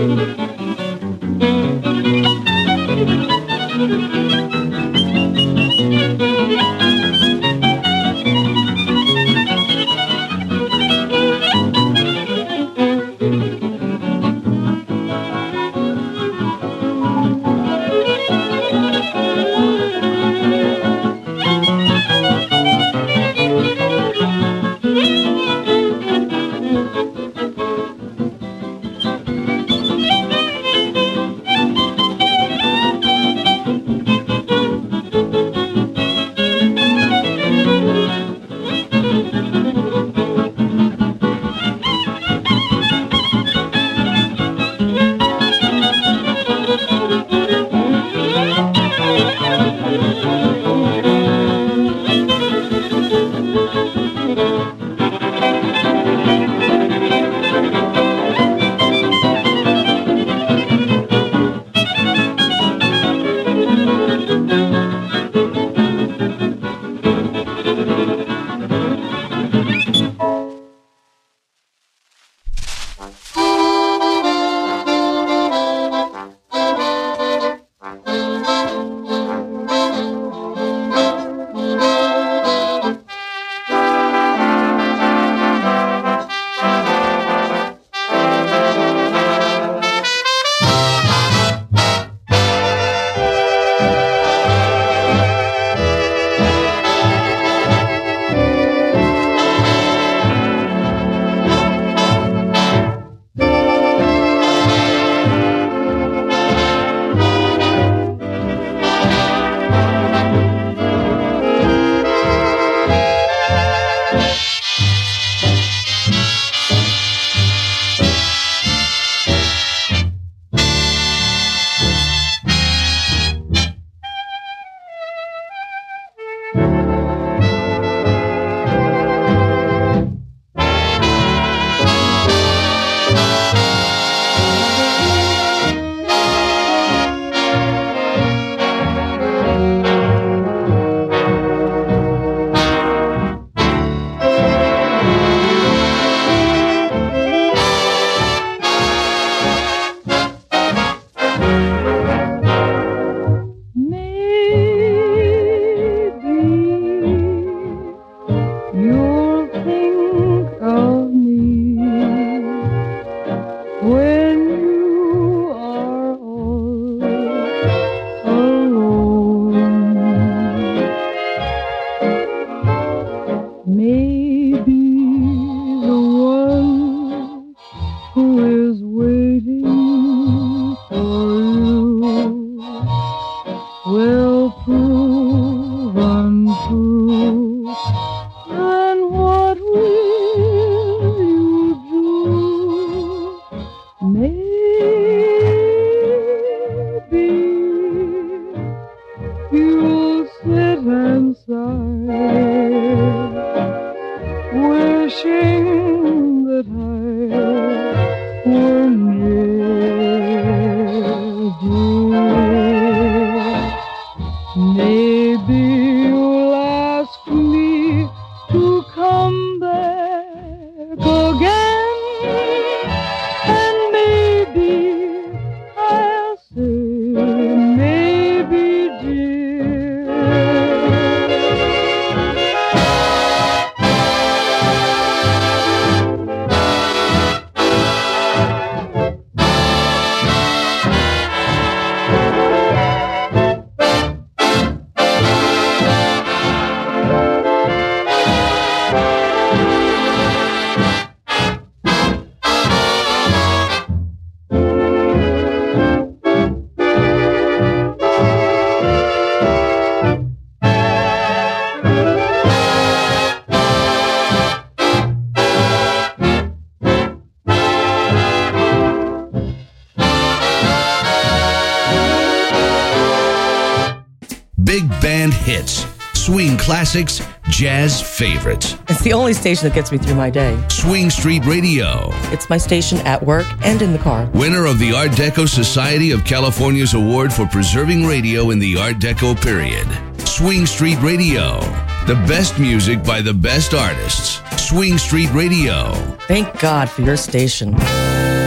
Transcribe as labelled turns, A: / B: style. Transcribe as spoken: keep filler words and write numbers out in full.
A: Big band hits, swing classics, jazz favorites.
B: It's the only station that gets me through my day.
A: Swing Street Radio.
B: It's my station at work and in the car.
A: Winner of the Art Deco Society of California's Award for Preserving Radio in the Art Deco period. Swing Street Radio. The best music by the best artists. Swing Street Radio.
B: Thank God for your station.